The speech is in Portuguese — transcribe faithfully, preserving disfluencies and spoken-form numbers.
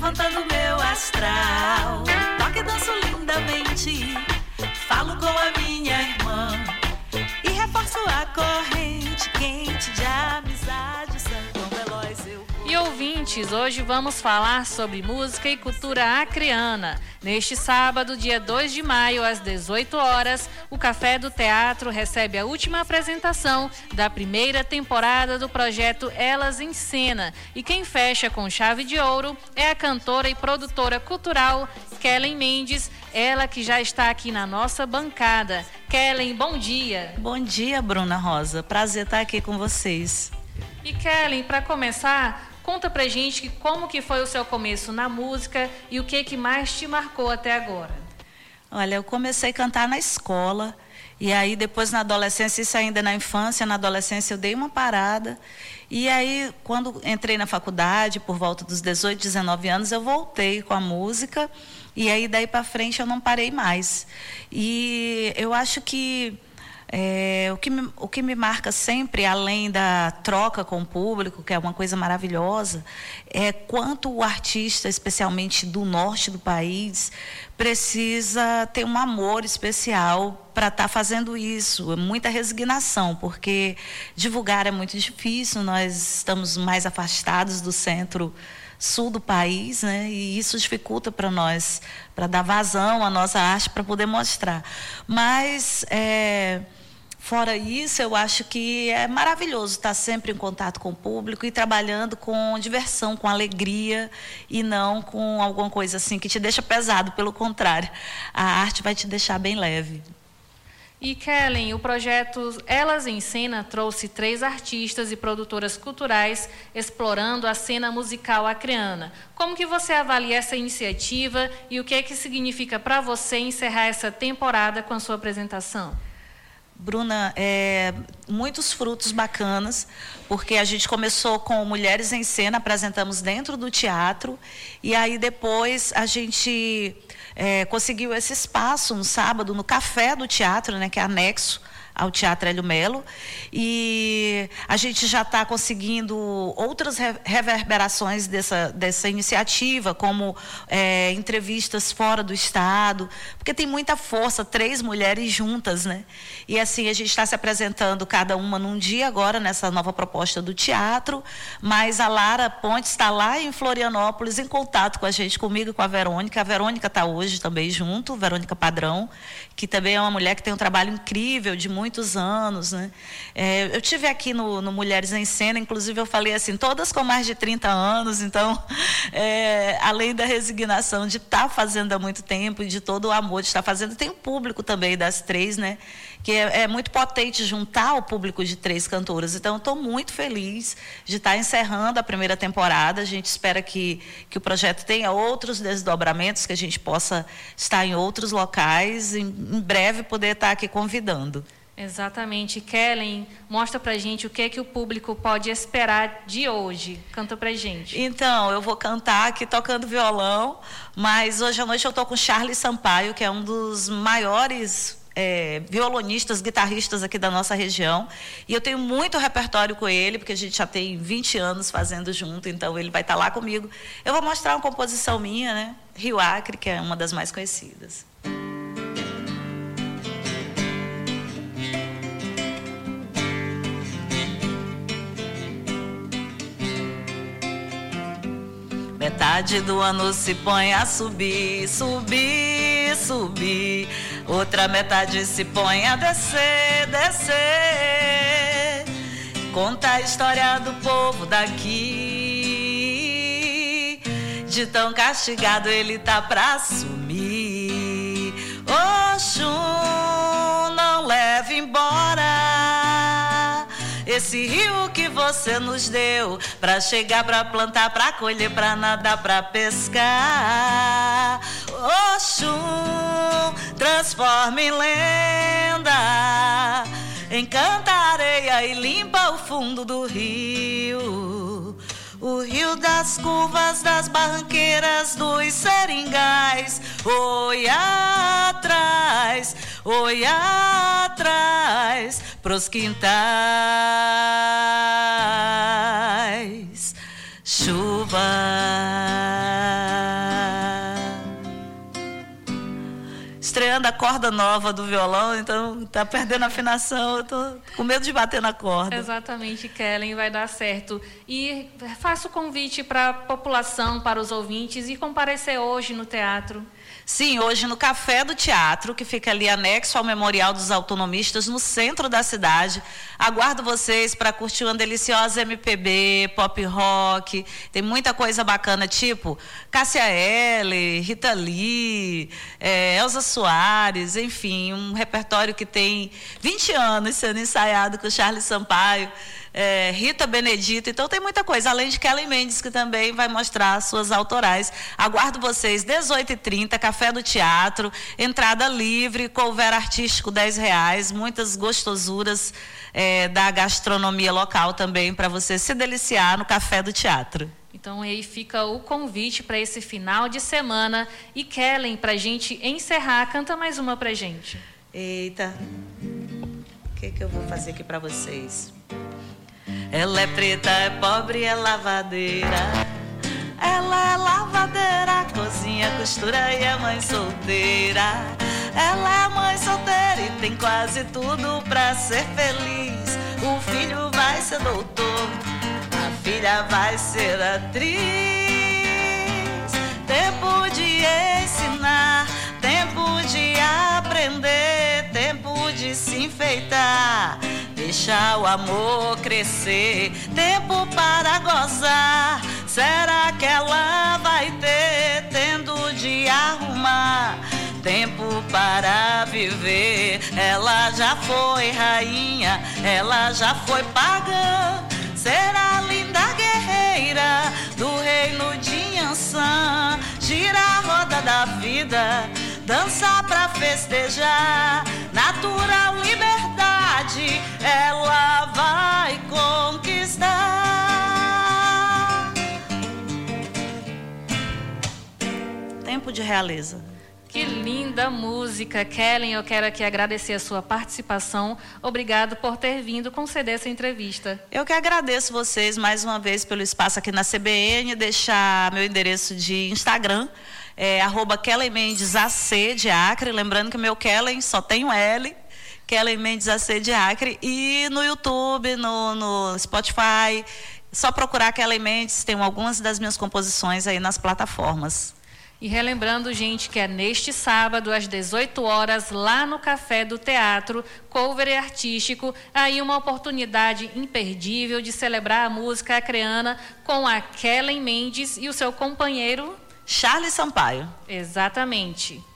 levantando meu astral. Toque e danço lindamente, falo com a minha irmã e reforço a corrente quente de amizade. Tão veloz eu vou. E ouvintes, hoje vamos falar sobre música e cultura acreana. Neste sábado, dia dois de maio, às dezoito horas, o Café do Teatro recebe a última apresentação da primeira temporada do projeto Elas em Cena. E quem fecha com chave de ouro é a cantora e produtora cultural Kellen Mendes, ela que já está aqui na nossa bancada. Kellen, bom dia. Bom dia, Bruna Rosa. Prazer estar aqui com vocês. E Kellen, para começar, conta pra gente como que foi o seu começo na música e o que que mais te marcou até agora. Olha, eu comecei a cantar na escola e aí depois na adolescência, isso ainda na infância, na adolescência eu dei uma parada e aí quando entrei na faculdade, por volta dos dezoito, dezenove anos, eu voltei com a música e aí daí para frente eu não parei mais. E eu acho que É, o, que me, o que me marca sempre, além da troca com o público, que é uma coisa maravilhosa, é quanto o artista, especialmente do norte do país, precisa ter um amor especial para estar tá fazendo isso. Muita resignação, porque divulgar é muito difícil, nós estamos mais afastados do centro sul do país, né? E isso dificulta para nós, para dar vazão à nossa arte, para poder mostrar. Mas, é, fora isso, eu acho que é maravilhoso estar sempre em contato com o público e trabalhando com diversão, com alegria e não com alguma coisa assim que te deixa pesado. Pelo contrário, a arte vai te deixar bem leve. E Kellen, o projeto Elas em Cena trouxe três artistas e produtoras culturais explorando a cena musical acreana. Como que você avalia essa iniciativa e o que é que significa para você encerrar essa temporada com a sua apresentação? Bruna, é, muitos frutos bacanas, porque a gente começou com Mulheres em Cena, apresentamos dentro do teatro, e aí depois a gente é, conseguiu esse espaço no sábado, no Café do Teatro, né, que é anexo ao Teatro Hélio Melo, e a gente já está conseguindo outras reverberações dessa, dessa iniciativa, como é, entrevistas fora do estado, porque tem muita força, três mulheres juntas, né? E assim, a gente está se apresentando cada uma num dia agora, nessa nova proposta do teatro, mas a Lara Ponte está lá em Florianópolis, em contato com a gente, comigo e com a Verônica. A Verônica está hoje também junto, Verônica Padrão, que também é uma mulher que tem um trabalho incrível de muitos anos, né? É, eu tive aqui no, no Mulheres em Cena, inclusive eu falei assim, todas com mais de trinta anos, então, é, além da resignação de estar tá fazendo há muito tempo e de todo o amor de estar fazendo, tem o público também das três, né? Que é, é muito potente juntar o público de três cantoras. Então, estou muito feliz de estar encerrando a primeira temporada. A gente espera que, que o projeto tenha outros desdobramentos, que a gente possa estar em outros locais e, em breve, poder estar aqui convidando. Exatamente. Kellen, mostra pra gente o que é que o público pode esperar de hoje. Canta pra gente. Então, eu vou cantar aqui tocando violão, mas hoje à noite eu estou com Charles Sampaio, que é um dos maiores é, violonistas, guitarristas aqui da nossa região. E eu tenho muito repertório com ele, porque a gente já tem vinte anos fazendo junto, então ele vai estar lá comigo. Eu vou mostrar uma composição minha, né? Rio Acre, que é uma das mais conhecidas. Metade do ano se põe a subir, subir, subir. Outra metade se põe a descer, descer. Conta a história do povo daqui. De tão castigado ele tá pra sumir. Oxum, não leve embora esse rio que você nos deu pra chegar, pra plantar, pra colher, pra nadar, pra pescar. Oxum, transforma em lenda, encanta a areia e limpa o fundo do rio. O rio das curvas, das barranqueiras, dos seringais. Oi atrás, oi atrás, pros quintais. Chuva a corda nova do violão, então tá perdendo a afinação, eu tô com medo de bater na corda. Exatamente, Kellen, vai dar certo. E faça o convite para a população, para os ouvintes, e comparecer hoje no teatro. Sim, hoje no Café do Teatro, que fica ali anexo ao Memorial dos Autonomistas, no centro da cidade. Aguardo vocês para curtir uma deliciosa M P B, pop rock. Tem muita coisa bacana, tipo Cássia Eller, Rita Lee, é, Elza Soares, enfim, um repertório que tem vinte anos sendo ensaiado com Charles Sampaio. É, Rita Benedito, então tem muita coisa, além de Kellen Mendes, que também vai mostrar suas autorais. Aguardo vocês, dezoito e trinta, Café do Teatro, entrada livre, couvert artístico dez reais, muitas gostosuras é, da gastronomia local também, para você se deliciar no Café do Teatro. Então aí fica o convite para esse final de semana. E Kellen, para a gente encerrar, canta mais uma para gente. Eita, o que, que eu vou fazer aqui para vocês? Ela é preta, é pobre, é lavadeira. Ela é lavadeira, cozinha, costura e é mãe solteira. Ela é mãe solteira e tem quase tudo pra ser feliz. O filho vai ser doutor, a filha vai ser atriz. Tempo de ensinar, tempo de aprender, tempo de se enfeitar. Deixa o amor crescer, tempo para gozar. Será que ela vai ter, tendo de arrumar? Tempo para viver. Ela já foi rainha, ela já foi pagã. Será linda guerreira do reino de Ançã. Gira a roda da vida, dança pra festejar. Natural liberdade, ela vai conquistar. Tempo de realeza. Que linda música, Kellen. Eu quero aqui agradecer a sua participação. Obrigado por ter vindo conceder essa entrevista. Eu que agradeço vocês mais uma vez pelo espaço aqui na C B N, deixar meu endereço de Instagram, é arroba Kellen Mendes A C de Acre, lembrando que meu Kellen só tem o L, Kellen Mendes A C de Acre, e no YouTube, no, no Spotify, só procurar Kellen Mendes, tem algumas das minhas composições aí nas plataformas. E relembrando, gente, que é neste sábado, às dezoito horas, lá no Café do Teatro, cover artístico, aí uma oportunidade imperdível de celebrar a música acreana com a Kellen Mendes e o seu companheiro Charles Sampaio. Exatamente.